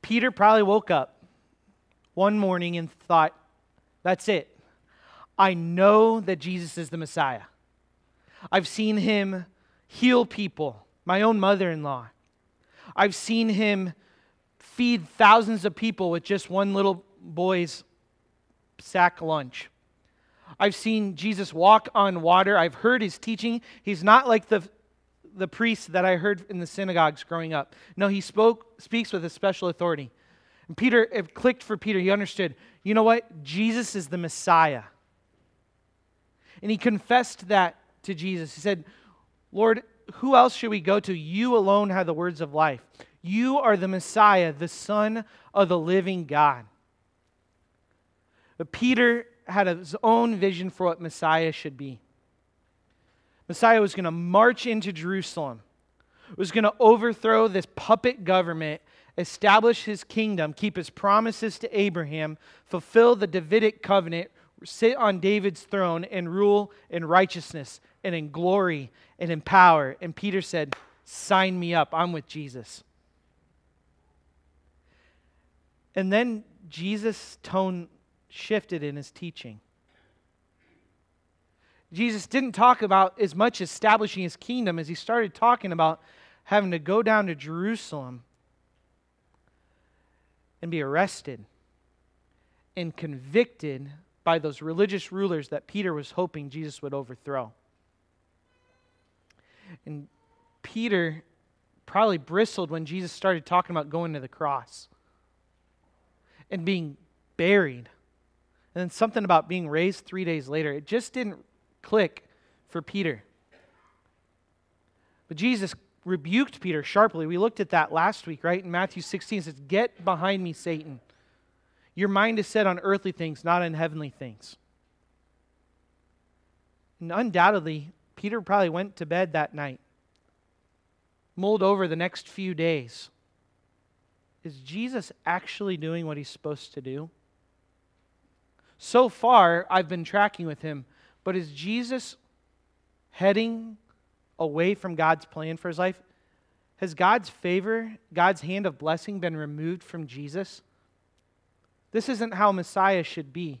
Peter probably woke up one morning and thought, that's it. I know that Jesus is the Messiah. I've seen him heal people, my own mother-in-law. I've seen him feed thousands of people with just one little boy's sack lunch. I've seen Jesus walk on water. I've heard his teaching. He's not like the priests that I heard in the synagogues growing up. No, he speaks with a special authority. And Peter, it clicked for Peter. He understood, you know what? Jesus is the Messiah. And he confessed that to Jesus. He said, Lord, who else should we go to? You alone have the words of life. You are the Messiah, the Son of the living God. But Peter had his own vision for what Messiah should be. Messiah was going to march into Jerusalem, was going to overthrow this puppet government, establish his kingdom, keep his promises to Abraham, fulfill the Davidic covenant, sit on David's throne, and rule in righteousness and in glory and in power. And Peter said, sign me up. I'm with Jesus. And then Jesus' tone shifted in his teaching. Jesus didn't talk about as much establishing his kingdom as he started talking about having to go down to Jerusalem and be arrested and convicted by those religious rulers that Peter was hoping Jesus would overthrow. And Peter probably bristled when Jesus started talking about going to the cross and being buried. And then something about being raised 3 days later. It just didn't click for Peter. But Jesus rebuked Peter sharply. We looked at that last week, right? In Matthew 16, it says, get behind me, Satan. Your mind is set on earthly things, not on heavenly things. And undoubtedly, Peter probably went to bed that night, mulled over the next few days. Is Jesus actually doing what he's supposed to do? So far, I've been tracking with him, but is Jesus heading away from God's plan for his life? Has God's favor, God's hand of blessing been removed from Jesus? This isn't how Messiah should be.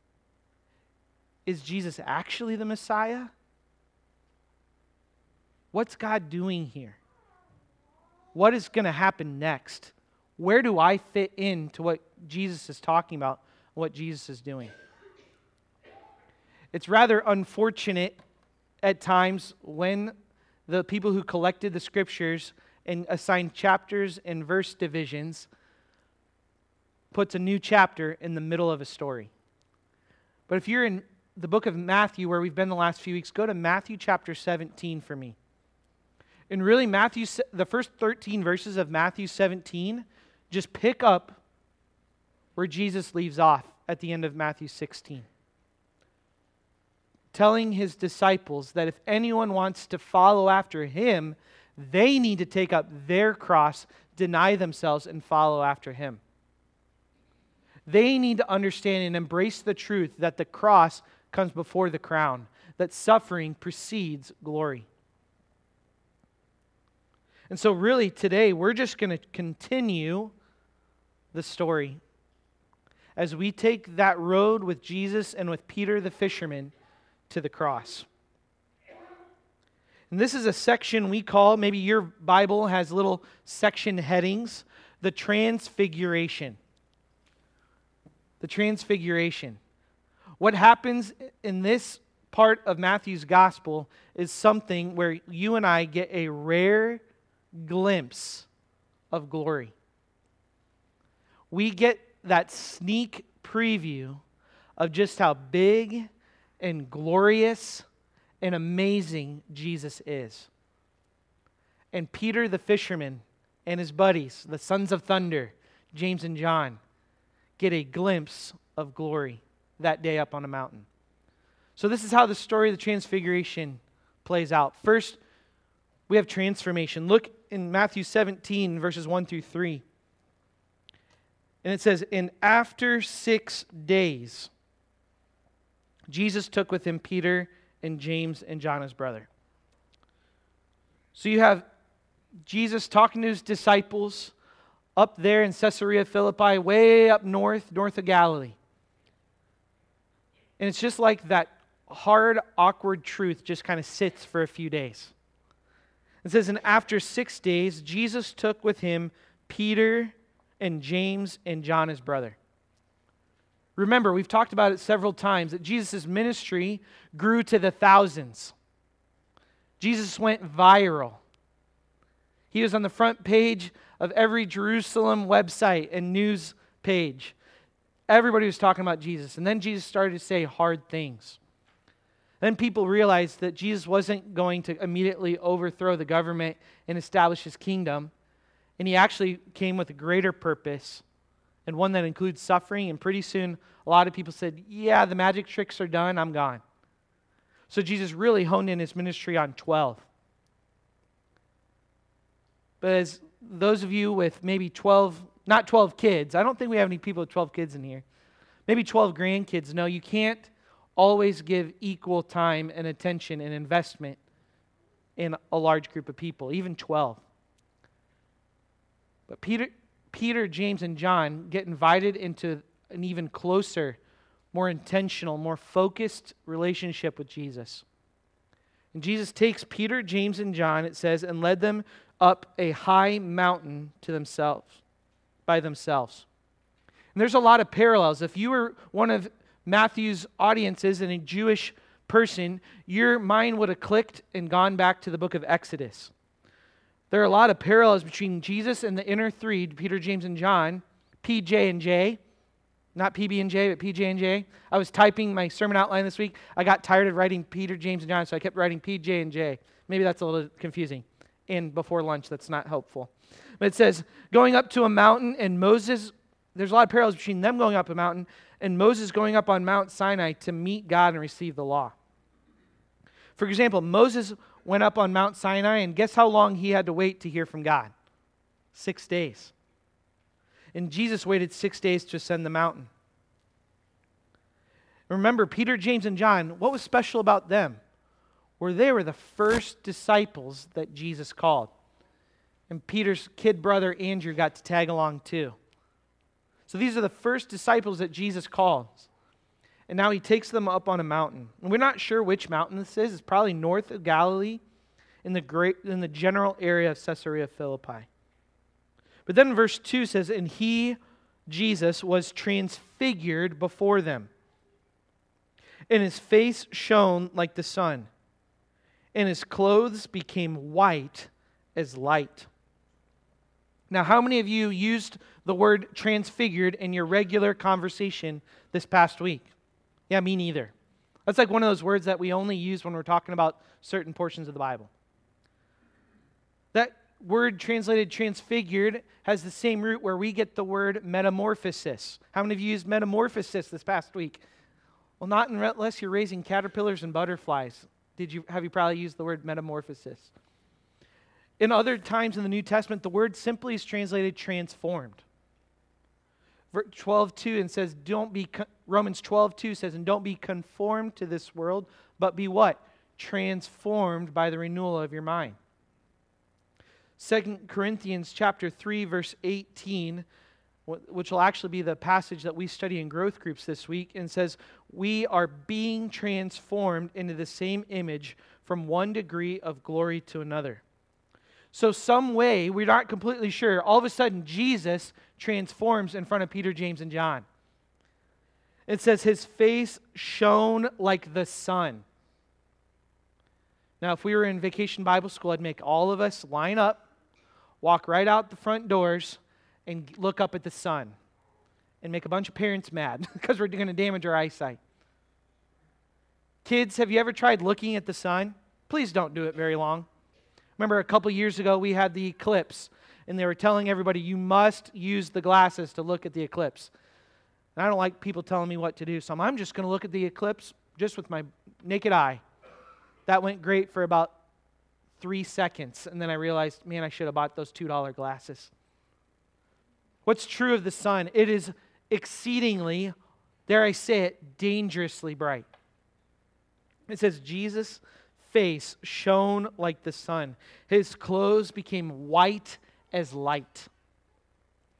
Is Jesus actually the Messiah? What's God doing here? What is going to happen next? Where do I fit into what Jesus is talking about, what Jesus is doing? It's rather unfortunate at times when the people who collected the scriptures and assigned chapters and verse divisions puts a new chapter in the middle of a story. But if you're in the book of Matthew, where we've been the last few weeks, go to Matthew chapter 17 for me. And really, the first 13 verses of Matthew 17 just pick up where Jesus leaves off at the end of Matthew 16. Telling his disciples that if anyone wants to follow after him, they need to take up their cross, deny themselves, and follow after him. They need to understand and embrace the truth that the cross comes before the crown, that suffering precedes glory. And so really today, we're just going to continue the story as we take that road with Jesus and with Peter the fisherman to the cross. And this is a section we call, maybe your Bible has little section headings, the Transfiguration. The Transfiguration. What happens in this part of Matthew's gospel is something where you and I get a rare glimpse of glory. We get that sneak preview of just how big and glorious and amazing Jesus is. And Peter the fisherman and his buddies, the sons of thunder, James and John, get a glimpse of glory that day up on a mountain. So this is how the story of the Transfiguration plays out. First, we have transformation. Look in Matthew 17, verses 1 through 3. And it says, and after 6 days, Jesus took with him Peter and James and John, his brother. So you have Jesus talking to his disciples up there in Caesarea Philippi, way up north of Galilee. And it's just like that hard, awkward truth just kind of sits for a few days. It says, and after 6 days, Jesus took with him Peter and James and John, his brother. Remember, we've talked about it several times, that Jesus' ministry grew to the thousands. Jesus went viral. He was on the front page of every Jerusalem website and news page. Everybody was talking about Jesus. And then Jesus started to say hard things. Then people realized that Jesus wasn't going to immediately overthrow the government and establish his kingdom. And he actually came with a greater purpose, and one that includes suffering. And pretty soon, a lot of people said, yeah, the magic tricks are done, I'm gone. So Jesus really honed in his ministry on 12. But as those of you with maybe 12, not 12 kids, I don't think we have any people with 12 kids in here, maybe 12 grandkids know, you can't always give equal time and attention and investment in a large group of people, even 12. But Peter, James, and John get invited into an even closer, more intentional, more focused relationship with Jesus. And Jesus takes Peter, James, and John, it says, and led them up a high mountain to themselves, by themselves. And there's a lot of parallels. If you were one of Matthew's audiences and a Jewish person, your mind would have clicked and gone back to the book of Exodus. There are a lot of parallels between Jesus and the inner three, Peter, James, and John, PJ and J. Not PB and J, but PJ and J. I was typing my sermon outline this week. I got tired of writing Peter, James, and John, so I kept writing PJ and J. Maybe that's a little confusing. And before lunch, that's not helpful. But it says, going up to a mountain, and Moses, there's a lot of parallels between them going up a mountain and Moses going up on Mount Sinai to meet God and receive the law. For example, Moses went up on Mount Sinai, and guess how long he had to wait to hear from God? 6 days. And Jesus waited 6 days to ascend the mountain. Remember, Peter, James, and John, what was special about them? They were the first disciples that Jesus called. And Peter's kid brother Andrew got to tag along too. So these are the first disciples that Jesus calls. And now he takes them up on a mountain. And we're not sure which mountain this is. It's probably north of Galilee in the general area of Caesarea Philippi. But then verse 2 says, and he, Jesus, was transfigured before them. And his face shone like the sun. And his clothes became white as light. Now, how many of you used the word transfigured in your regular conversation this past week? Yeah, me neither. That's like one of those words that we only use when we're talking about certain portions of the Bible. That word translated transfigured has the same root where we get the word metamorphosis. How many of you used metamorphosis this past week? Well, not unless you're raising caterpillars and butterflies. Have you probably used the word metamorphosis? In other times in the New Testament, the word simply is translated transformed. 12:2 and says, Romans 12:2 says, and don't be conformed to this world, but be what? Transformed by the renewal of your mind. 2 Corinthians chapter 3, verse 18, which will actually be the passage that we study in growth groups this week, and says, we are being transformed into the same image from one degree of glory to another. So some way, we're not completely sure, all of a sudden Jesus transforms in front of Peter, James, and John. It says his face shone like the sun. Now, if we were in Vacation Bible School, I'd make all of us line up, walk right out the front doors, and look up at the sun. And make a bunch of parents mad because we're going to damage our eyesight. Kids, have you ever tried looking at the sun? Please don't do it very long. Remember a couple years ago we had the eclipse, and they were telling everybody you must use the glasses to look at the eclipse. And I don't like people telling me what to do, so I'm just going to look at the eclipse just with my naked eye. That went great for about 3 seconds, and then I realized, man, I should have bought those $2 glasses. What's true of the sun? It is exceedingly, dare I say it, dangerously bright. It says Jesus' face shone like the sun. His clothes became white as light.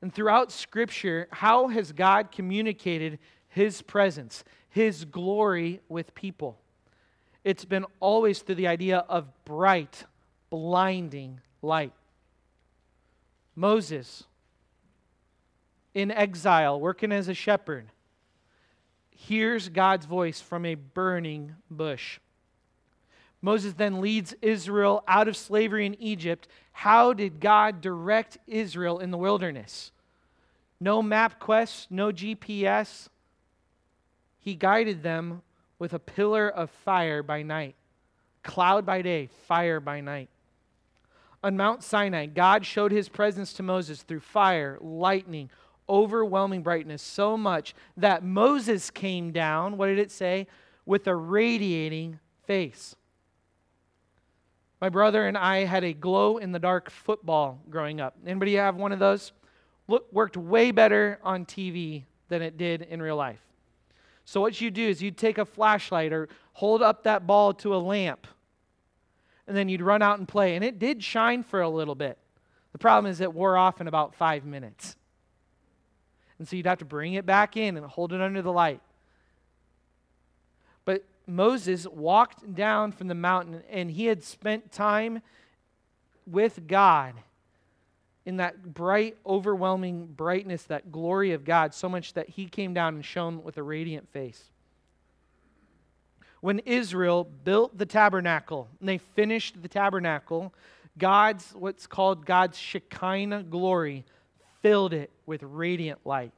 And throughout Scripture, how has God communicated His presence, His glory with people? It's been always through the idea of bright, blinding light. Moses, in exile, working as a shepherd, hears God's voice from a burning bush. Moses then leads Israel out of slavery in Egypt. How did God direct Israel in the wilderness? No MapQuest, no GPS. He guided them with a pillar of fire by night, cloud by day, fire by night. On Mount Sinai, God showed His presence to Moses through fire, lightning, overwhelming brightness, so much that Moses came down, what did it say? With a radiating face. My brother and I had a glow-in-the-dark football growing up. Anybody have one of those? Worked way better on TV than it did in real life. So what you do is you'd take a flashlight or hold up that ball to a lamp, and then you'd run out and play. And it did shine for a little bit. The problem is it wore off in about 5 minutes. And so you'd have to bring it back in and hold it under the light. But Moses walked down from the mountain, and he had spent time with God in that bright, overwhelming brightness, that glory of God, so much that he came down and shone with a radiant face. When Israel built the tabernacle, and they finished the tabernacle, what's called God's Shekinah glory filled it with radiant light.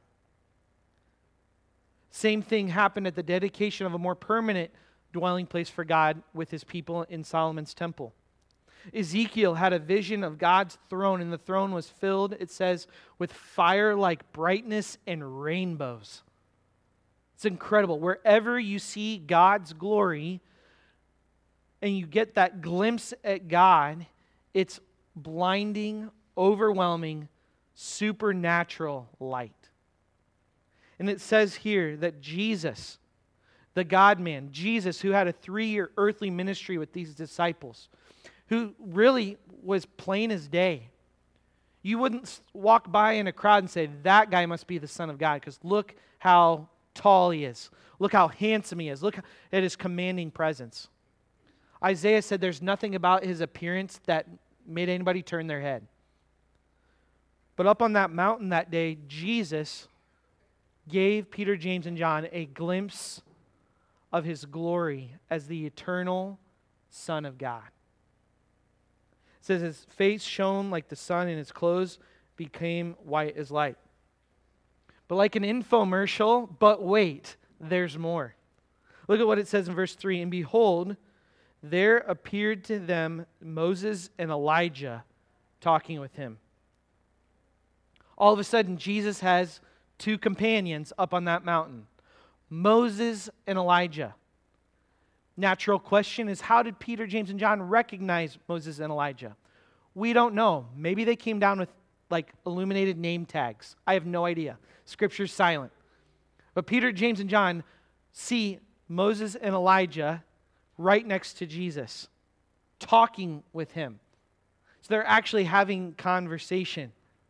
Same thing happened at the dedication of a more permanent dwelling place for God with His people in Solomon's temple. Ezekiel had a vision of God's throne, and the throne was filled, it says, with fire-like brightness and rainbows. It's incredible. Wherever you see God's glory and you get that glimpse at God, it's blinding, overwhelming, supernatural light. And it says here that Jesus, the God-man, Jesus, who had a 3-year earthly ministry with these disciples, who really was plain as day. You wouldn't walk by in a crowd and say, that guy must be the Son of God, because look how tall he is. Look how handsome he is. Look at his commanding presence. Isaiah said there's nothing about his appearance that made anybody turn their head. But up on that mountain that day, Jesus gave Peter, James, and John a glimpse of His glory as the eternal Son of God. It says His face shone like the sun and His clothes became white as light. But like an infomercial, but wait, there's more. Look at what it says in verse 3. And behold, there appeared to them Moses and Elijah talking with Him. All of a sudden, Jesus has 2 companions up on that mountain, Moses and Elijah. Natural question is, how did Peter, James, and John recognize Moses and Elijah? We don't know. Maybe they came down with illuminated name tags. I have no idea. Scripture's silent. But Peter, James, and John see Moses and Elijah right next to Jesus, talking with Him. So they're actually having conversation.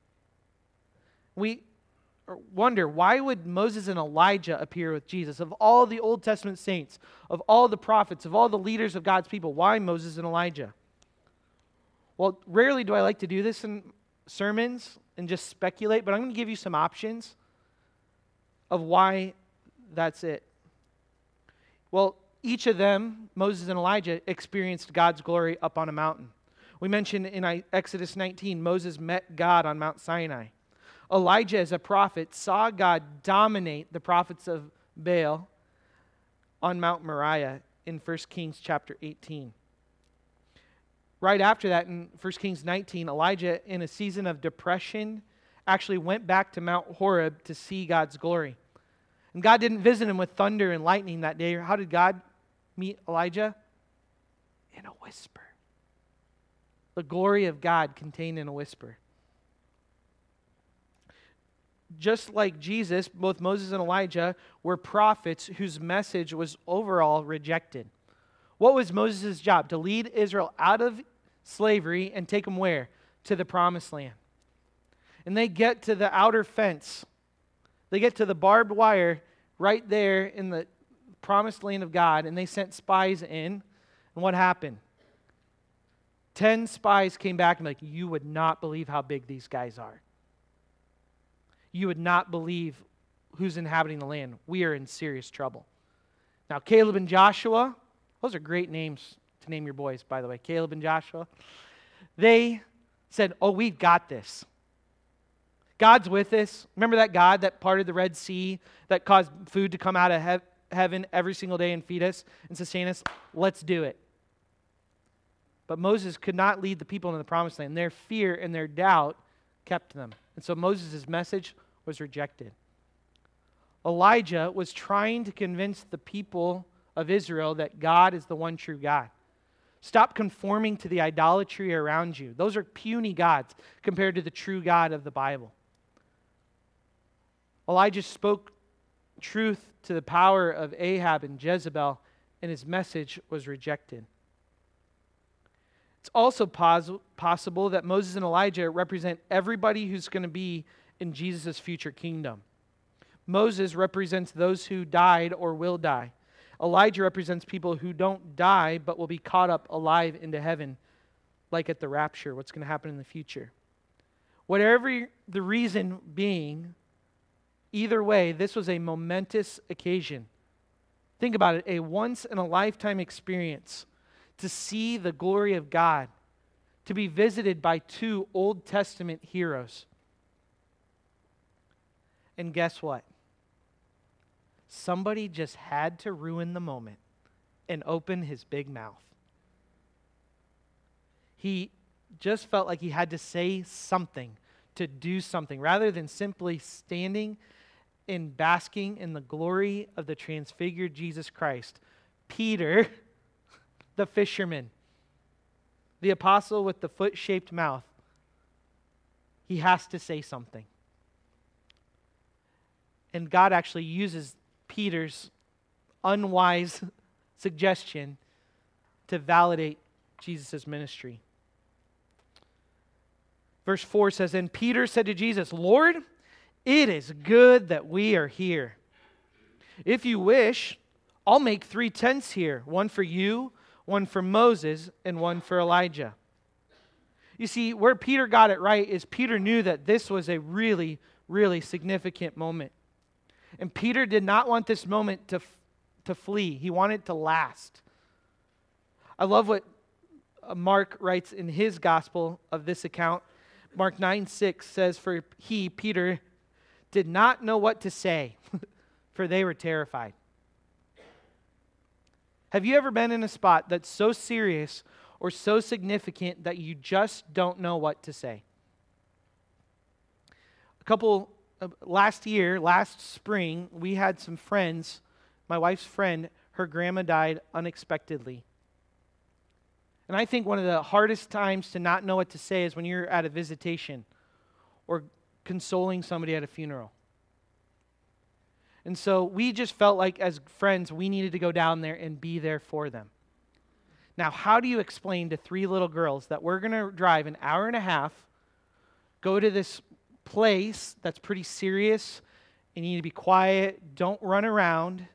We wonder, why would Moses and Elijah appear with Jesus? Of all the Old Testament saints, of all the prophets, of all the leaders of God's people, why Moses and Elijah? Well, rarely do I like to do this in sermons and just speculate, but I'm going to give you some options of why that's it. Well, each of them, Moses and Elijah, experienced God's glory up on a mountain. We mentioned in Exodus 19, Moses met God on Mount Sinai. Elijah, as a prophet, saw God dominate the prophets of Baal on Mount Moriah in 1 Kings chapter 18. Right after that, in 1 Kings 19, Elijah, in a season of depression, actually went back to Mount Horeb to see God's glory. And God didn't visit him with thunder and lightning that day. How did God meet Elijah? In a whisper. The glory of God contained in a whisper. Just like Jesus, both Moses and Elijah were prophets whose message was overall rejected. What was Moses' job? To lead Israel out of slavery and take them where? To the promised land. And they get to the outer fence. They get to the barbed wire right there in the promised land of God, and they sent spies in. And what happened? 10 spies came back and like, you would not believe how big these guys are. You would not believe who's inhabiting the land. We are in serious trouble. Now, Caleb and Joshua, those are great names to name your boys, by the way. Caleb and Joshua. They said, oh, we've got this. God's with us. Remember that God that parted the Red Sea, that caused food to come out of heaven every single day and feed us and sustain us? Let's do it. But Moses could not lead the people into the promised land. Their fear and their doubt kept them. And so Moses' message was rejected. Elijah was trying to convince the people of Israel that God is the one true God. Stop conforming to the idolatry around you. Those are puny gods compared to the true God of the Bible. Elijah spoke truth to the power of Ahab and Jezebel, and his message was rejected. It's also possible that Moses and Elijah represent everybody who's going to be in Jesus' future kingdom. Moses represents those who died or will die. Elijah represents people who don't die but will be caught up alive into heaven, like at the rapture, what's going to happen in the future. Whatever the reason being, either way, this was a momentous occasion. Think about it, a once-in-a-lifetime experience to see the glory of God, to be visited by 2 Old Testament heroes. And guess what? Somebody just had to ruin the moment and open his big mouth. He just felt like he had to say something, to do something, rather than simply standing and basking in the glory of the transfigured Jesus Christ. Peter, the fisherman, the apostle with the foot-shaped mouth, he has to say something. And God actually uses Peter's unwise suggestion to validate Jesus' ministry. Verse 4 says, and Peter said to Jesus, Lord, it is good that we are here. If you wish, I'll make 3 tents here, one for you, one for Moses, and one for Elijah. You see, where Peter got it right is Peter knew that this was a really, really significant moment. And Peter did not want this moment to flee. He wanted it to last. I love what Mark writes in his gospel of this account. Mark 9:6 says, for he, Peter, did not know what to say, for they were terrified. Have you ever been in a spot that's so serious or so significant that you just don't know what to say? Last spring, we had some friends. My wife's friend, her grandma died unexpectedly. And I think one of the hardest times to not know what to say is when you're at a visitation or consoling somebody at a funeral. And so we just felt like as friends, we needed to go down there and be there for them. Now, how do you explain to 3 little girls that we're going to drive an hour and a half, go to this place that's pretty serious, and you need to be quiet, don't run around?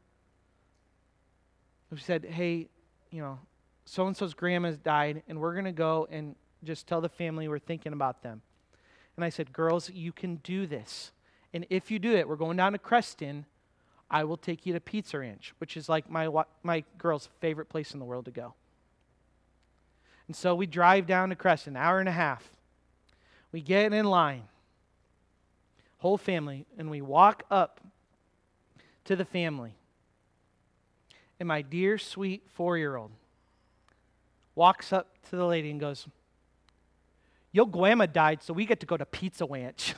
We said, hey, so-and-so's grandma's died, and we're going to go and just tell the family we're thinking about them. And I said, girls, you can do this. And if you do it, we're going down to Creston, I will take you to Pizza Ranch, which is like my girl's favorite place in the world to go. And so we drive down to Creston, an hour and a half. We get in line, whole family, and we walk up to the family. And my dear, sweet 4-year-old walks up to the lady and goes, your grandma died, so we get to go to Pizza Ranch.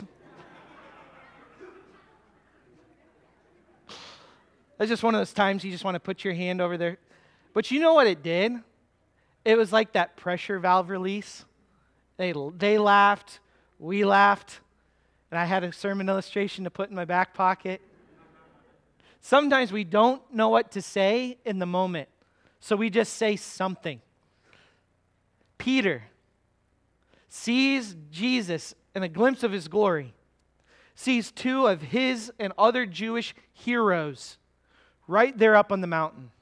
That's just one of those times you just want to put your hand over there. But you know what it did? It was like that pressure valve release. They laughed, we laughed, and I had a sermon illustration to put in my back pocket. Sometimes we don't know what to say in the moment, so we just say something. Peter sees Jesus and a glimpse of his glory, sees two of his and other Jewish heroes right there up on the mountain.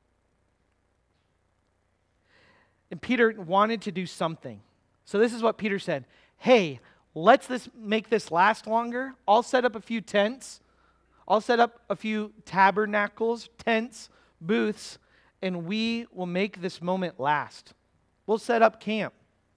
And Peter wanted to do something. So this is what Peter said. Hey, let's make this last longer. I'll set up a few tents. I'll set up a few tabernacles, tents, booths, and we will make this moment last. We'll set up camp.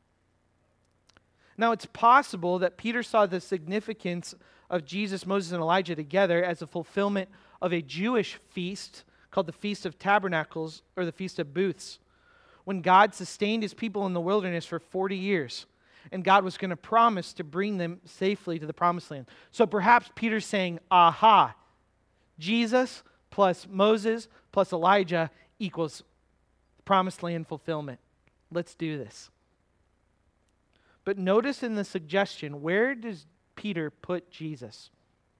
Now, it's possible that Peter saw the significance of Jesus, Moses, and Elijah together as a fulfillment of a Jewish feast called the Feast of Tabernacles or the Feast of Booths, when God sustained his people in the wilderness for 40 years, and God was going to promise to bring them safely to the promised land. So perhaps Peter's saying, aha, Jesus plus Moses plus Elijah equals promised land fulfillment. Let's do this. But notice in the suggestion, where does Peter put Jesus?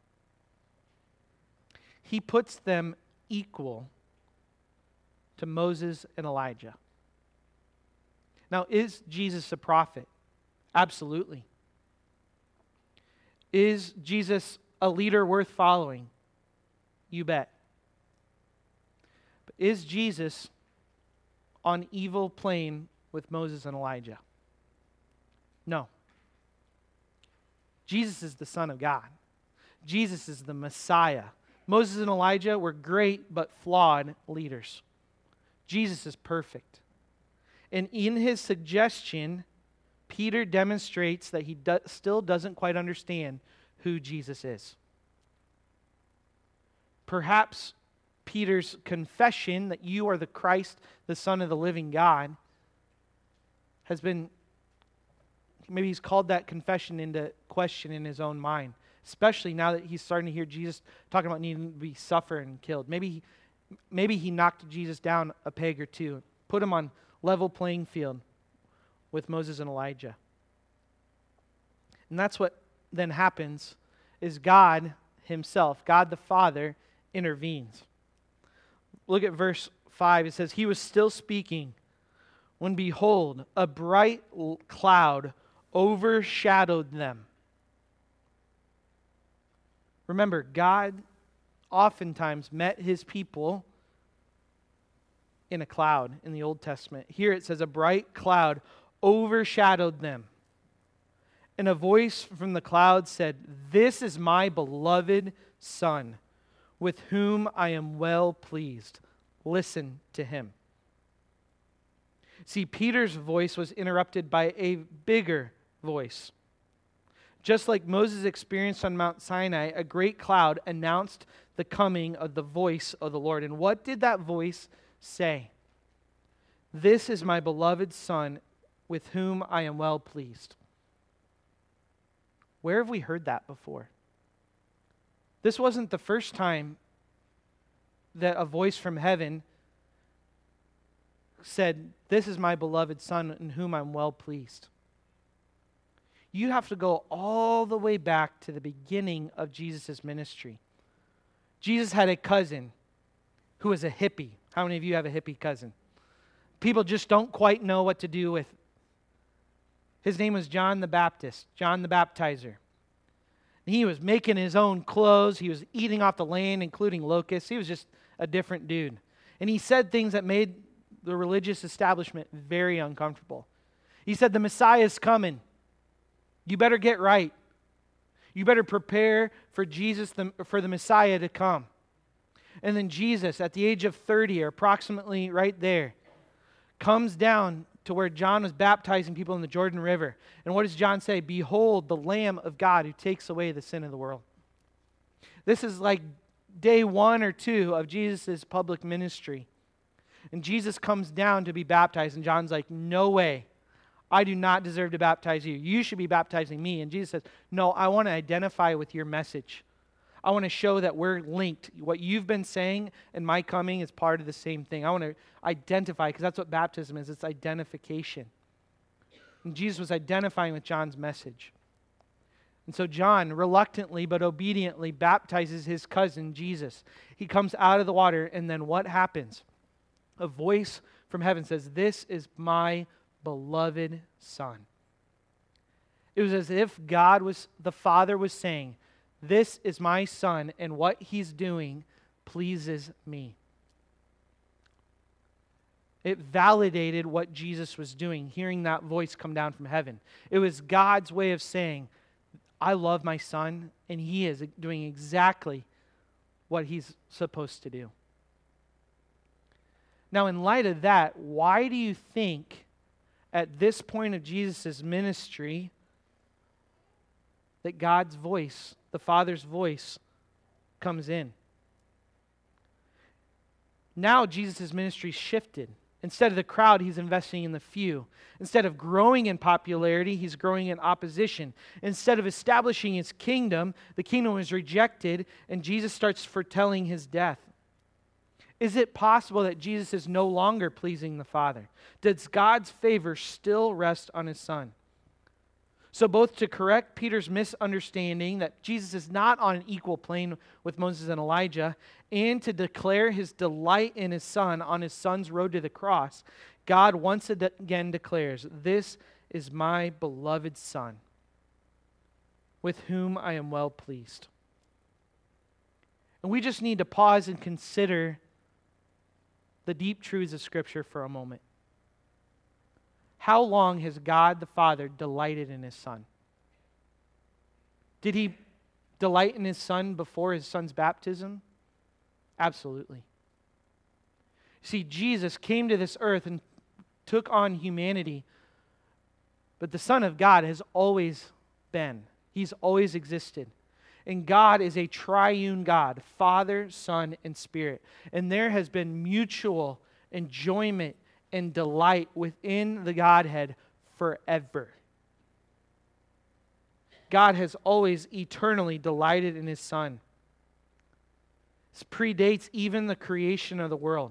He puts them equal to Moses and Elijah. Now, is Jesus a prophet? Absolutely. Is Jesus a leader worth following? You bet. But is Jesus on evil plane with Moses and Elijah? No. Jesus is the Son of God. Jesus is the Messiah. Moses and Elijah were great but flawed leaders. Jesus is perfect. And in his suggestion, Peter demonstrates that he still doesn't quite understand who Jesus is. Perhaps Peter's confession that you are the Christ, the Son of the living God, has been, maybe he's called that confession into question in his own mind, especially now that he's starting to hear Jesus talking about needing to be suffered and killed. Maybe he knocked Jesus down a peg or two, put him on level playing field with Moses and Elijah. And that's what then happens, is God himself, God the Father, intervenes. Look at verse 5. It says, he was still speaking when, behold, a bright cloud overshadowed them. Remember, God oftentimes met his people in a cloud in the Old Testament. Here it says a bright cloud overshadowed them. And a voice from the cloud said, this is my beloved Son, with whom I am well pleased. Listen to him. See, Peter's voice was interrupted by a bigger voice. Just like Moses experienced on Mount Sinai, a great cloud announced the coming of the voice of the Lord. And what did that voice say? This is my beloved Son, with whom I am well pleased. Where have we heard that before? This wasn't the first time that a voice from heaven said, this is my beloved Son, in whom I'm well pleased. You have to go all the way back to the beginning of Jesus' ministry. Jesus had a cousin who was a hippie. How many of you have a hippie cousin? People just don't quite know what to do with. His name was John the Baptist, John the Baptizer. And he was making his own clothes. He was eating off the land, including locusts. He was just a different dude. And he said things that made the religious establishment very uncomfortable. He said, the Messiah is coming. You better get right. You better prepare for Jesus, for the Messiah to come. And then Jesus, at the age of 30, or approximately right there, comes down to where John was baptizing people in the Jordan River. And what does John say? Behold, the Lamb of God who takes away the sin of the world. This is like day 1 or 2 of Jesus' public ministry. And Jesus comes down to be baptized, and John's like, no way. I do not deserve to baptize you. You should be baptizing me. And Jesus says, no, I want to identify with your message. I want to show that we're linked. What you've been saying and my coming is part of the same thing. I want to identify, because that's what baptism is. It's identification. And Jesus was identifying with John's message. And so John, reluctantly but obediently, baptizes his cousin, Jesus. He comes out of the water, and then what happens? A voice from heaven says, this is my beloved Son. It was as if the Father was saying, "This is my Son, and what he's doing pleases me." It validated what Jesus was doing, hearing that voice come down from heaven. It was God's way of saying, "I love my Son, and he is doing exactly what he's supposed to do." Now, in light of that, why do you think at this point of Jesus' ministry that God's voice, the Father's voice, comes in? Now Jesus' ministry shifted. Instead of the crowd, he's investing in the few. Instead of growing in popularity, he's growing in opposition. Instead of establishing his kingdom, the kingdom was rejected, and Jesus starts foretelling his death. Is it possible that Jesus is no longer pleasing the Father? Does God's favor still rest on his Son? So both to correct Peter's misunderstanding that Jesus is not on an equal plane with Moses and Elijah, and to declare his delight in his Son on his Son's road to the cross, God once again declares, "This is my beloved Son, with whom I am well pleased." And we just need to pause and consider the deep truths of Scripture for a moment. How long has God the Father delighted in his Son? Did he delight in his Son before his Son's baptism? Absolutely. See, Jesus came to this earth and took on humanity, but the Son of God has always been. He's always existed. And God is a triune God, Father, Son, and Spirit. And there has been mutual enjoyment and delight within the Godhead forever. God has always eternally delighted in his Son. This predates even the creation of the world.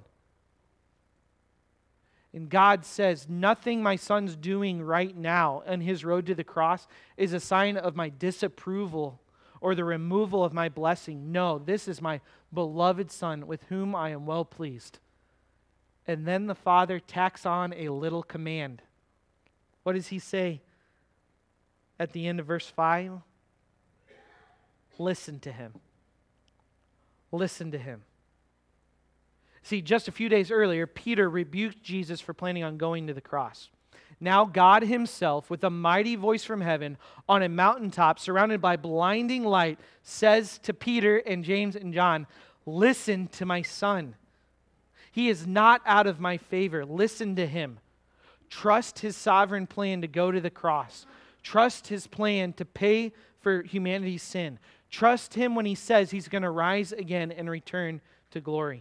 And God says, nothing my Son's doing right now on his road to the cross is a sign of my disapproval or the removal of my blessing. No, this is my beloved Son with whom I am well pleased. And then the Father tacks on a little command. What does he say at the end of verse 5? Listen to him. Listen to him. See, just a few days earlier, Peter rebuked Jesus for planning on going to the cross. Now God himself, with a mighty voice from heaven, on a mountaintop surrounded by blinding light, says to Peter and James and John, "Listen to my Son. He is not out of my favor. Listen to him. Trust his sovereign plan to go to the cross. Trust his plan to pay for humanity's sin. Trust him when he says he's going to rise again and return to glory."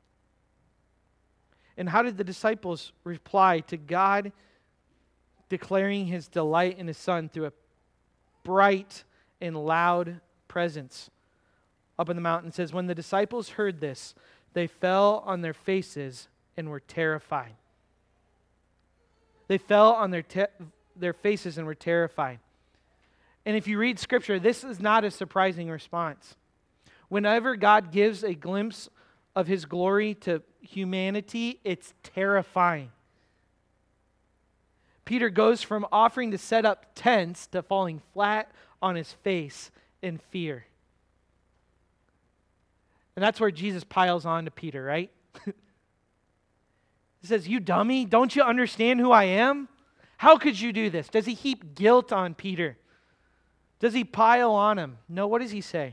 And how did the disciples reply to God declaring his delight in his Son through a bright and loud presence up in the mountain? It says, when the disciples heard this, they fell on their faces and were terrified. They fell on their faces and were terrified. And if you read Scripture, this is not a surprising response. Whenever God gives a glimpse of his glory to humanity, it's terrifying. Peter goes from offering to set up tents to falling flat on his face in fear. And that's where Jesus piles on to Peter, right? He says, "You dummy, don't you understand who I am? How could you do this?" Does he heap guilt on Peter? Does he pile on him? No, what does he say?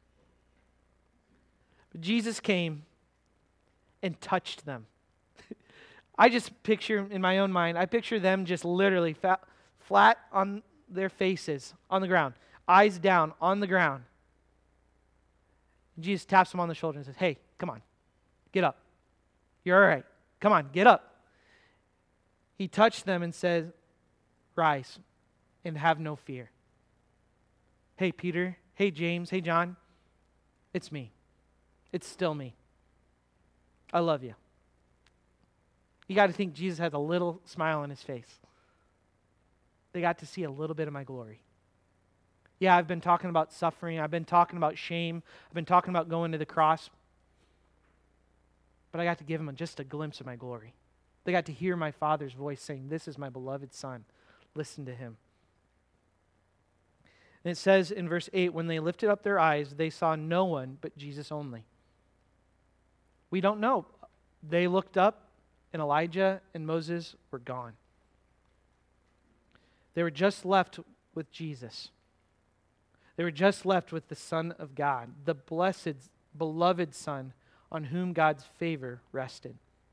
But Jesus came and touched them. I just picture, in my own mind, I picture them just literally flat on their faces on the ground, eyes down on the ground. Jesus taps them on the shoulder and says, "Hey, come on, get up. You're all right. Come on, get up." He touched them and said, "Rise and have no fear." Hey, Peter. Hey, James. Hey, John. It's me. It's still me. I love you. You got to think Jesus has a little smile on his face. They got to see a little bit of my glory. Yeah, I've been talking about suffering. I've been talking about shame. I've been talking about going to the cross. But I got to give them just a glimpse of my glory. They got to hear my Father's voice saying, "This is my beloved Son. Listen to him." And it says in verse 8, when they lifted up their eyes, they saw no one but Jesus only. We don't know. They looked up, and Elijah and Moses were gone. They were just left with Jesus. They were just left with the Son of God, the blessed, beloved Son on whom God's favor rested.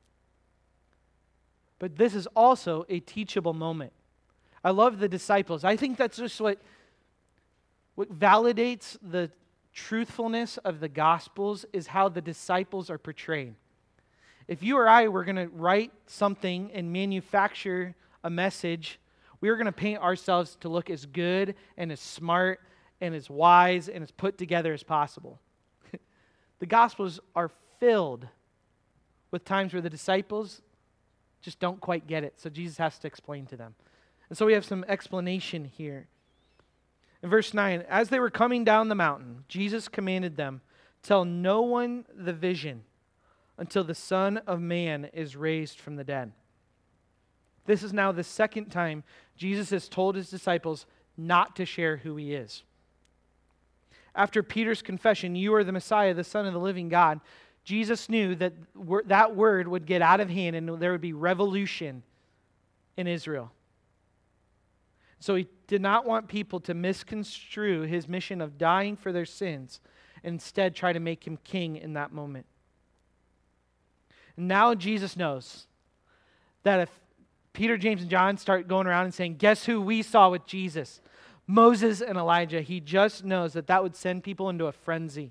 But this is also a teachable moment. I love the disciples. I think that's just what validates the truthfulness of the Gospels is how the disciples are portrayed. If you or I were going to write something and manufacture a message, we were going to paint ourselves to look as good and as smart and as wise and as put together as possible. The Gospels are filled with times where the disciples just don't quite get it, so Jesus has to explain to them. And so we have some explanation here. In verse 9, as they were coming down the mountain, Jesus commanded them, tell no one the vision until the Son of Man is raised from the dead. This is now the second time Jesus has told his disciples not to share who he is. After Peter's confession, you are the Messiah, the Son of the living God, Jesus knew that that word would get out of hand and there would be revolution in Israel. So he did not want people to misconstrue his mission of dying for their sins and instead try to make him king in that moment. And now Jesus knows that if Peter, James, and John start going around and saying, guess who we saw with Jesus? Moses and Elijah. He just knows that that would send people into a frenzy.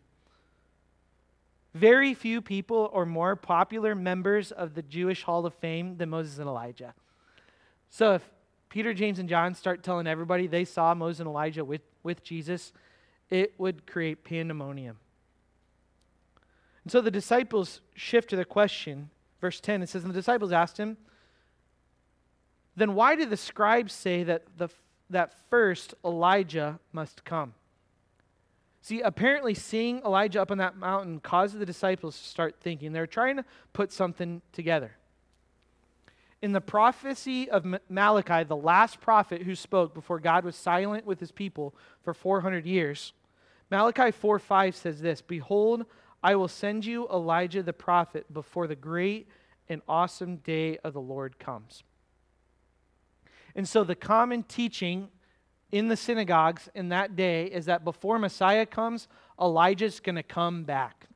Very few people are more popular members of the Jewish Hall of Fame than Moses and Elijah. So if Peter, James, and John start telling everybody they saw Moses and Elijah with Jesus, it would create pandemonium. And so the disciples shift to the question. Verse 10, it says, and the disciples asked him, then why did the scribes say that first Elijah must come? See, apparently seeing Elijah up on that mountain caused the disciples to start thinking. They're trying to put something together. In the prophecy of Malachi, the last prophet who spoke before God was silent with his people for 400 years, Malachi 4:5 says this, behold, I will send you Elijah the prophet before the great and awesome day of the Lord comes. And so the common teaching in the synagogues in that day is that before Messiah comes, Elijah's going to come back.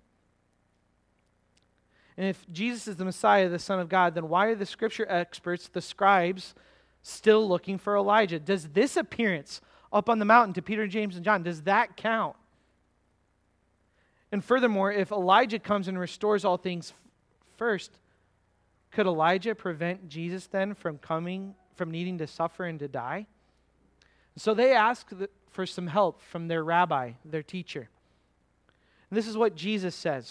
And if Jesus is the Messiah, the Son of God, then why are the scripture experts, the scribes, still looking for Elijah? Does this appearance up on the mountain to Peter, James, and John, does that count? And furthermore, if Elijah comes and restores all things first, could Elijah prevent Jesus then from needing to suffer and to die? So they asked for some help from their rabbi, their teacher. And this is what Jesus says.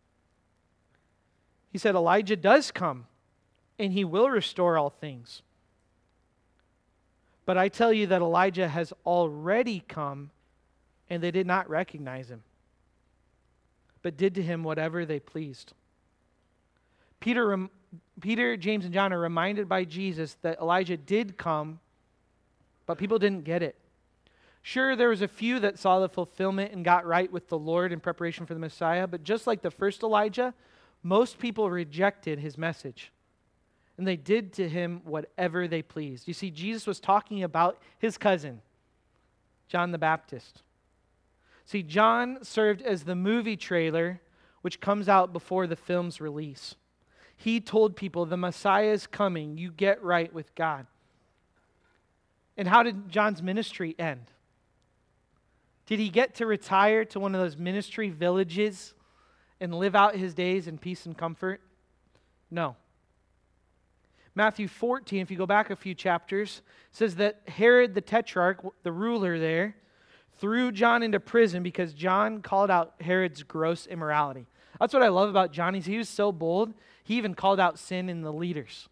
He said, Elijah does come, and he will restore all things. But I tell you that Elijah has already come, and they did not recognize him, but did to him whatever they pleased. Peter, James, and John are reminded by Jesus that Elijah did come, but people didn't get it. Sure, there was a few that saw the fulfillment and got right with the Lord in preparation for the Messiah, but just like the first Elijah, most people rejected his message, and they did to him whatever they pleased. You see, Jesus was talking about his cousin, John the Baptist. See, John served as the movie trailer, which comes out before the film's release. He told people, the Messiah is coming, you get right with God. And how did John's ministry end? Did he get to retire to one of those ministry villages and live out his days in peace and comfort? No. Matthew 14, if you go back a few chapters, says that Herod the Tetrarch, the ruler there, threw John into prison because John called out Herod's gross immorality. That's what I love about John. He was so bold, he even called out sin in the leaders.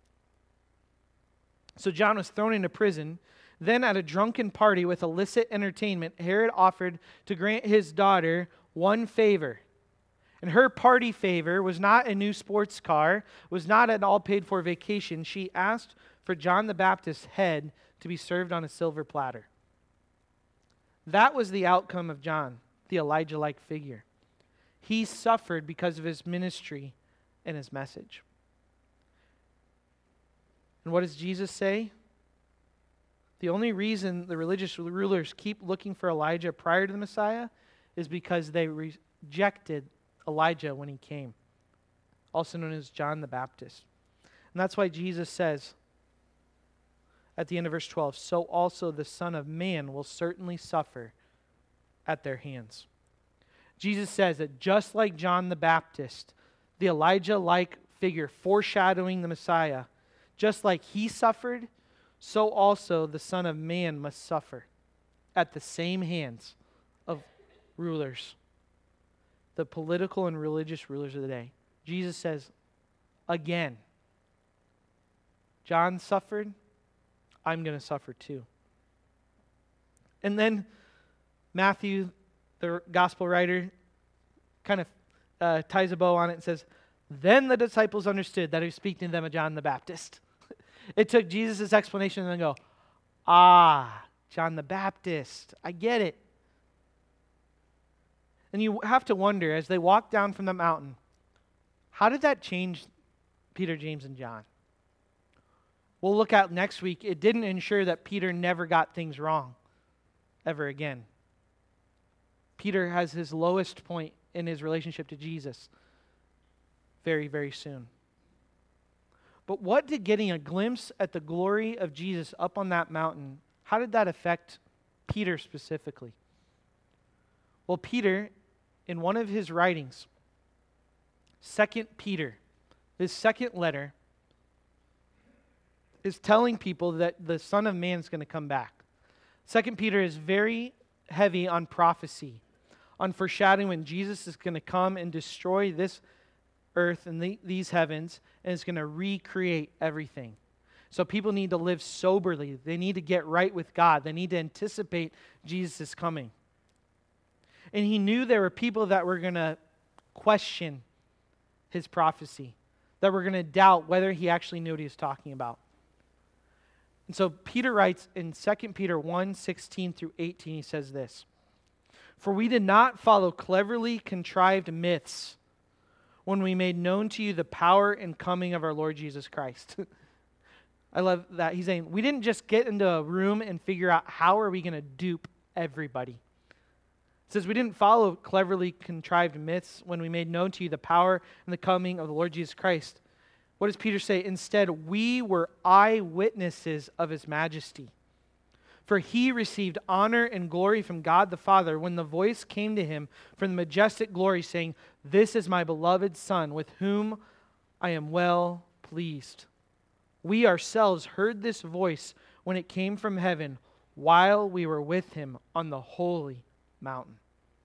So John was thrown into prison. Then at a drunken party with illicit entertainment, Herod offered to grant his daughter one favor. And her party favor was not a new sports car, was not an all-paid-for vacation. She asked for John the Baptist's head to be served on a silver platter. That was the outcome of John, the Elijah-like figure. He suffered because of his ministry and his message. And what does Jesus say? The only reason the religious rulers keep looking for Elijah prior to the Messiah is because they rejected Elijah when he came, also known as John the Baptist. And that's why Jesus says at the end of verse 12, so also the Son of Man will certainly suffer at their hands. Jesus says that just like John the Baptist, the Elijah-like figure foreshadowing the Messiah, just like he suffered, so also the Son of Man must suffer at the same hands of rulers, the political and religious rulers of the day. Jesus says, again, John suffered, I'm going to suffer too. And then Matthew, the gospel writer, kind of ties a bow on it and says, then the disciples understood that he was speaking to them of John the Baptist. It took Jesus' explanation and then go, John the Baptist, I get it. And you have to wonder, as they walk down from the mountain, how did that change Peter, James, and John? We'll look at next week. It didn't ensure that Peter never got things wrong ever again. Peter has his lowest point in his relationship to Jesus very, very soon. But what did getting a glimpse at the glory of Jesus up on that mountain, how did that affect Peter specifically? Well, Peter, in one of his writings, 2 Peter, his second letter, is telling people that the Son of Man is going to come back. 2 Peter is very heavy on prophecy, on foreshadowing when Jesus is going to come and destroy this earth and these heavens, and is going to recreate everything. So people need to live soberly. They need to get right with God. They need to anticipate Jesus' coming. And he knew there were people that were going to question his prophecy, that were going to doubt whether he actually knew what he was talking about. And so Peter writes in 2 Peter 1:16 through 18, he says this, for we did not follow cleverly contrived myths when we made known to you the power and coming of our Lord Jesus Christ. I love that. He's saying, we didn't just get into a room and figure out how are we going to dupe everybody. It says we didn't follow cleverly contrived myths when we made known to you the power and the coming of the Lord Jesus Christ. What does Peter say? Instead, we were eyewitnesses of his majesty. For he received honor and glory from God the Father when the voice came to him from the majestic glory saying, this is my beloved Son with whom I am well pleased. We ourselves heard this voice when it came from heaven while we were with him on the holy mountain.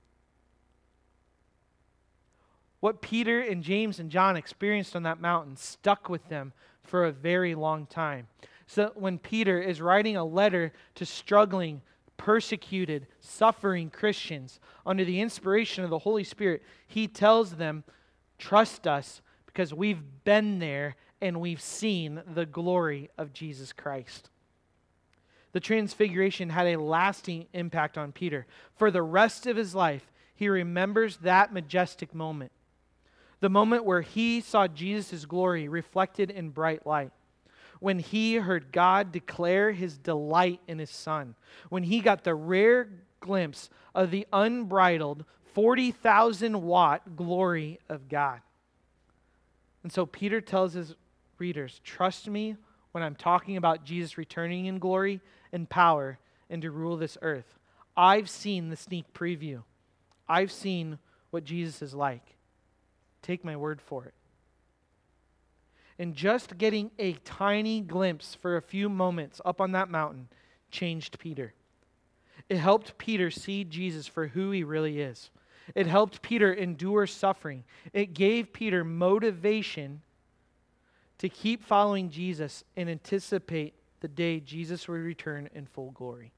What Peter and James and John experienced on that mountain stuck with them for a very long time. So when Peter is writing a letter to struggling, persecuted, suffering Christians under the inspiration of the Holy Spirit, he tells them, trust us because we've been there and we've seen the glory of Jesus Christ. The transfiguration had a lasting impact on Peter. For the rest of his life, he remembers that majestic moment. The moment where he saw Jesus' glory reflected in bright light. When he heard God declare his delight in his Son. When he got the rare glimpse of the unbridled 40,000 watt glory of God. And so Peter tells his readers, trust me when I'm talking about Jesus returning in glory and power and to rule this earth. I've seen the sneak preview. I've seen what Jesus is like. Take my word for it. And just getting a tiny glimpse for a few moments up on that mountain changed Peter. It helped Peter see Jesus for who he really is. It helped Peter endure suffering. It gave Peter motivation to keep following Jesus and anticipate the day Jesus will return in full glory.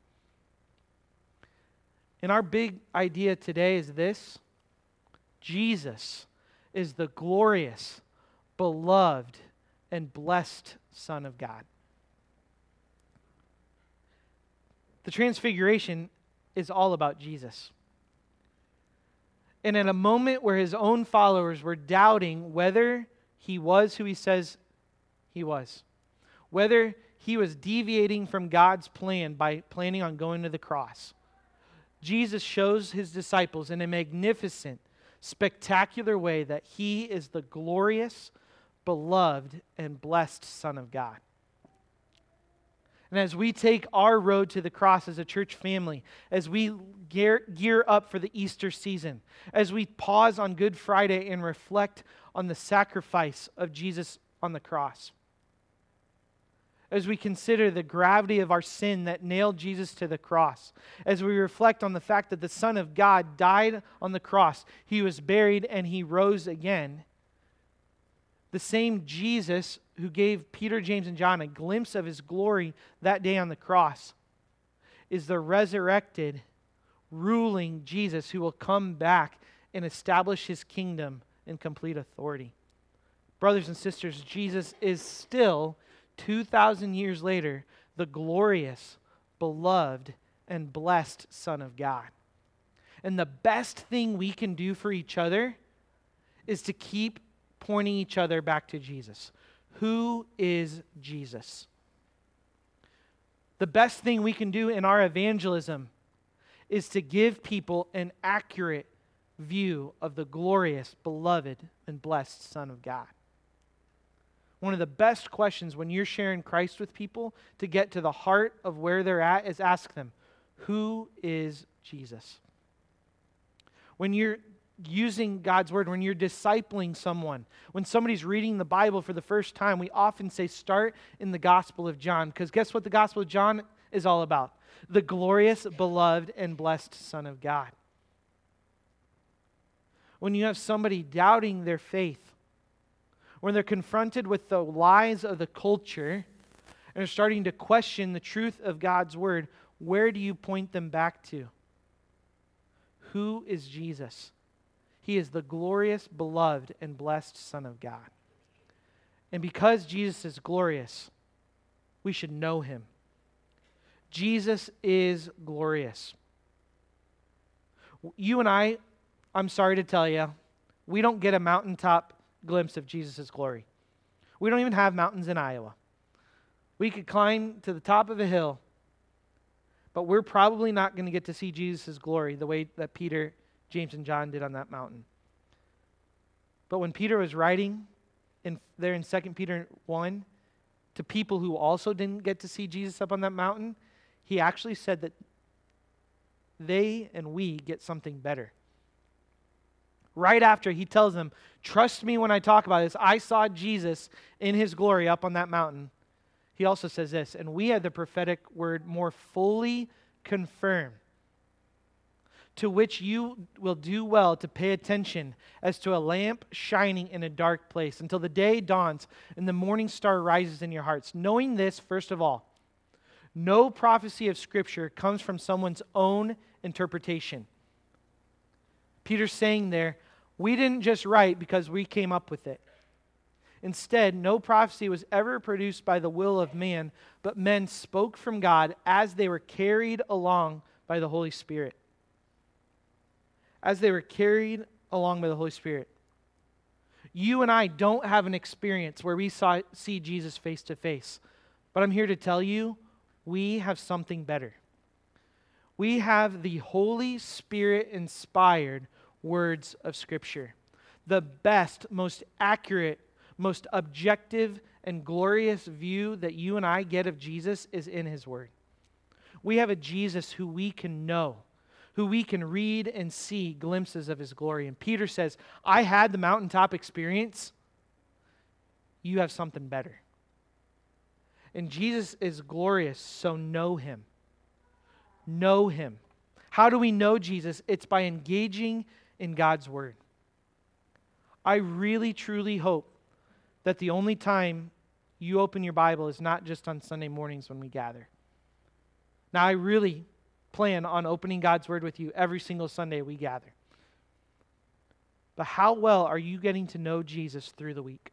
And our big idea today is this: Jesus is the glorious, beloved, and blessed Son of God. The Transfiguration is all about Jesus. And in a moment where his own followers were doubting whether he was who he says he was, whether he was deviating from God's plan by planning on going to the cross, Jesus shows his disciples in a magnificent, spectacular way that he is the glorious, beloved, and blessed Son of God. And as we take our road to the cross as a church family, as we gear up for the Easter season, as we pause on Good Friday and reflect on the sacrifice of Jesus on the cross, as we consider the gravity of our sin that nailed Jesus to the cross, as we reflect on the fact that the Son of God died on the cross, he was buried, and he rose again, the same Jesus who gave Peter, James, and John a glimpse of his glory that day on the cross is the resurrected, ruling Jesus who will come back and establish his kingdom in complete authority. Brothers and sisters, Jesus is still 2,000 years later, the glorious, beloved, and blessed Son of God. And the best thing we can do for each other is to keep pointing each other back to Jesus. Who is Jesus? The best thing we can do in our evangelism is to give people an accurate view of the glorious, beloved, and blessed Son of God. One of the best questions when you're sharing Christ with people to get to the heart of where they're at is ask them, who is Jesus? When you're using God's word, when you're discipling someone, when somebody's reading the Bible for the first time, we often say start in the Gospel of John, because guess what the Gospel of John is all about? The glorious, beloved, and blessed Son of God. When you have somebody doubting their faith, when they're confronted with the lies of the culture and are starting to question the truth of God's word, where do you point them back to? Who is Jesus? He is the glorious, beloved, and blessed Son of God. And because Jesus is glorious, we should know him. Jesus is glorious. You and I'm sorry to tell you, we don't get a mountaintop glimpse of Jesus' glory. We don't even have mountains in Iowa. We could climb to the top of a hill, but we're probably not going to get to see Jesus' glory the way that Peter, James, and John did on that mountain. But when Peter was writing there in 2 Peter 1 to people who also didn't get to see Jesus up on that mountain, he actually said that they and we get something better. Right after he tells them, trust me when I talk about this, I saw Jesus in his glory up on that mountain. He also says this, and we had the prophetic word more fully confirmed, to which you will do well to pay attention as to a lamp shining in a dark place until the day dawns and the morning star rises in your hearts. Knowing this, first of all, no prophecy of Scripture comes from someone's own interpretation. Peter's saying there, we didn't just write because we came up with it. Instead, no prophecy was ever produced by the will of man, but men spoke from God as they were carried along by the Holy Spirit. As they were carried along by the Holy Spirit. You and I don't have an experience where we see Jesus face to face. But I'm here to tell you, we have something better. We have the Holy Spirit inspired words of Scripture. The best, most accurate, most objective, and glorious view that you and I get of Jesus is in his word. We have a Jesus who we can know, who we can read and see glimpses of his glory. And Peter says, I had the mountaintop experience. You have something better. And Jesus is glorious, so know him. Know him. How do we know Jesus? It's by engaging in God's word. I really, truly hope that the only time you open your Bible is not just on Sunday mornings when we gather. Now, I really plan on opening God's word with you every single Sunday we gather. But how well are you getting to know Jesus through the week?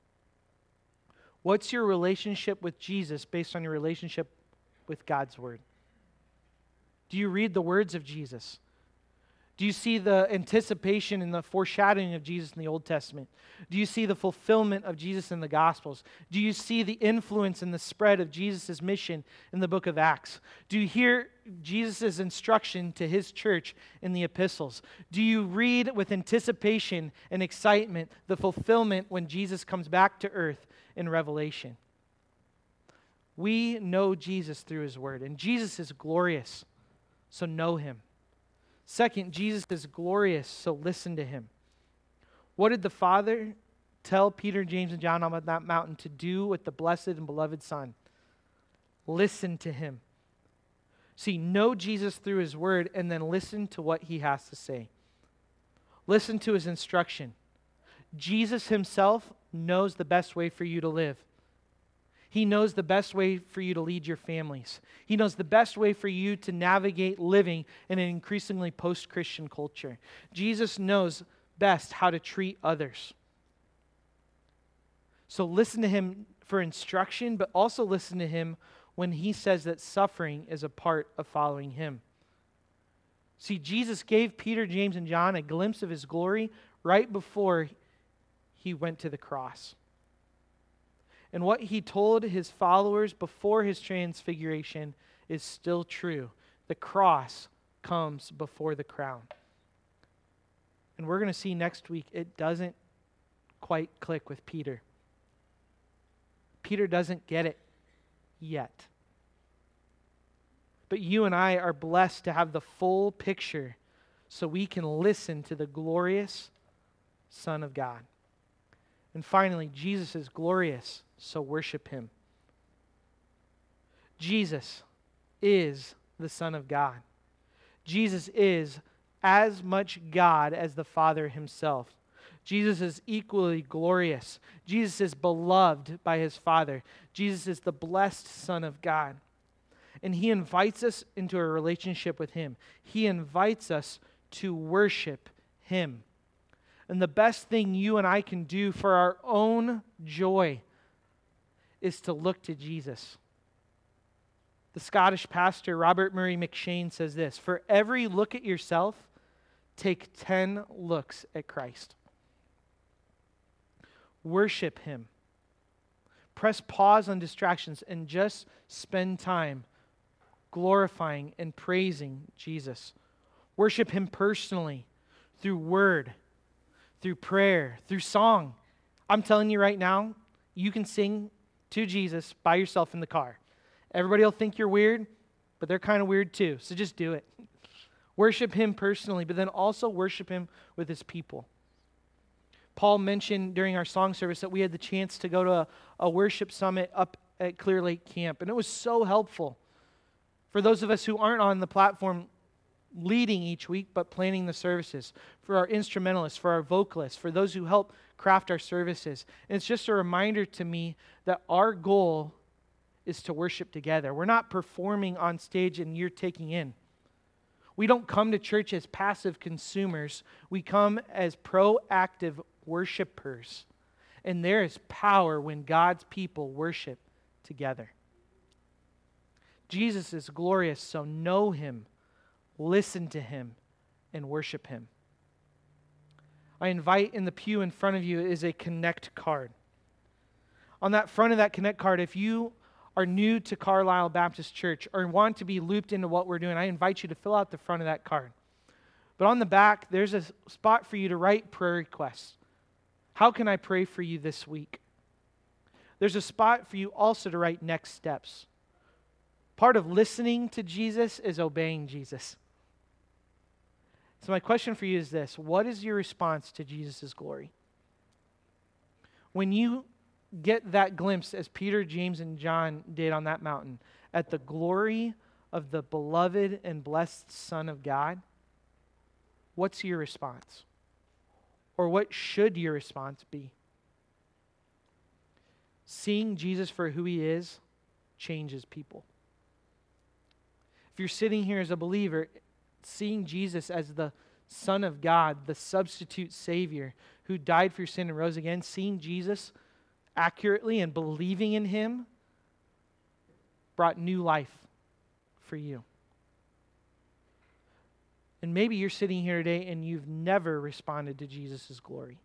What's your relationship with Jesus based on your relationship with God's word? Do you read the words of Jesus? Do you see the anticipation and the foreshadowing of Jesus in the Old Testament? Do you see the fulfillment of Jesus in the Gospels? Do you see the influence and the spread of Jesus' mission in the book of Acts? Do you hear Jesus' instruction to his church in the epistles? Do you read with anticipation and excitement the fulfillment when Jesus comes back to earth in Revelation? We know Jesus through his word, and Jesus is glorious, so know him. Second, Jesus is glorious, so listen to him. What did the Father tell Peter, James, and John on that mountain to do with the blessed and beloved Son? Listen to him. See, know Jesus through his word, and then listen to what he has to say. Listen to his instruction. Jesus himself knows the best way for you to live. He knows the best way for you to lead your families. He knows the best way for you to navigate living in an increasingly post-Christian culture. Jesus knows best how to treat others. So listen to him for instruction, but also listen to him when he says that suffering is a part of following him. See, Jesus gave Peter, James, and John a glimpse of his glory right before he went to the cross. And what he told his followers before his transfiguration is still true. The cross comes before the crown. And we're going to see next week it doesn't quite click with Peter. Peter doesn't get it yet. But you and I are blessed to have the full picture so we can listen to the glorious Son of God. And finally, Jesus is glorious, so worship him. Jesus is the Son of God. Jesus is as much God as the Father himself. Jesus is equally glorious. Jesus is beloved by his Father. Jesus is the blessed Son of God. And he invites us into a relationship with him. He invites us to worship him. And the best thing you and I can do for our own joy is to look to Jesus. The Scottish pastor Robert Murray McCheyne says this: for every look at yourself, take 10 looks at Christ. Worship him. Press pause on distractions and just spend time glorifying and praising Jesus. Worship him personally through word, through prayer, through song. I'm telling you right now, you can sing to Jesus by yourself in the car. Everybody will think you're weird, but they're kind of weird too, so just do it. Worship him personally, but then also worship him with his people. Paul mentioned during our song service that we had the chance to go to a worship summit up at Clear Lake Camp, and it was so helpful for those of us who aren't on the platform leading each week, but planning the services, for our instrumentalists, for our vocalists, for those who help craft our services. And it's just a reminder to me that our goal is to worship together. We're not performing on stage and you're taking in. We don't come to church as passive consumers. We come as proactive worshipers. And there is power when God's people worship together. Jesus is glorious, so know him, listen to him, and worship him. I invite in the pew in front of you is a Connect card. On that front of that Connect card, if you are new to Carlisle Baptist Church or want to be looped into what we're doing, I invite you to fill out the front of that card. But on the back, there's a spot for you to write prayer requests. How can I pray for you this week? There's a spot for you also to write next steps. Part of listening to Jesus is obeying Jesus. So my question for you is this: what is your response to Jesus' glory? When you get that glimpse, as Peter, James, and John did on that mountain, at the glory of the beloved and blessed Son of God, what's your response? Or what should your response be? Seeing Jesus for who he is changes people. If you're sitting here as a believer, seeing Jesus as the Son of God, the substitute Savior who died for your sin and rose again, seeing Jesus accurately and believing in him brought new life for you. And maybe you're sitting here today and you've never responded to Jesus' glory.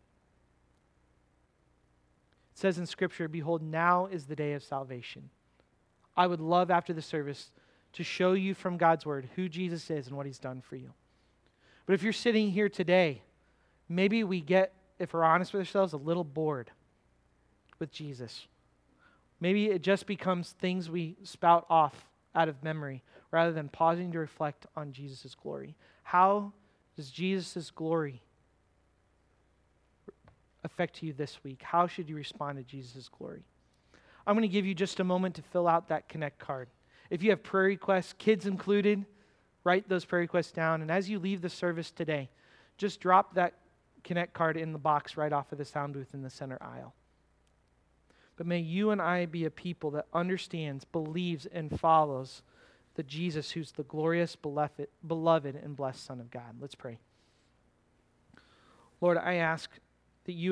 It says in Scripture, behold, now is the day of salvation. I would love after the service to show you from God's Word who Jesus is and what He's done for you. But if you're sitting here today, maybe we get, if we're honest with ourselves, a little bored with Jesus. Maybe it just becomes things we spout off out of memory rather than pausing to reflect on Jesus' glory. How does Jesus' glory affect you this week? How should you respond to Jesus' glory? I'm going to give you just a moment to fill out that Connect card. If you have prayer requests, kids included, write those prayer requests down. And as you leave the service today, just drop that Connect card in the box right off of the sound booth in the center aisle. But may you and I be a people that understands, believes, and follows the Jesus who's the glorious, beloved, and blessed Son of God. Let's pray. Lord, I ask that you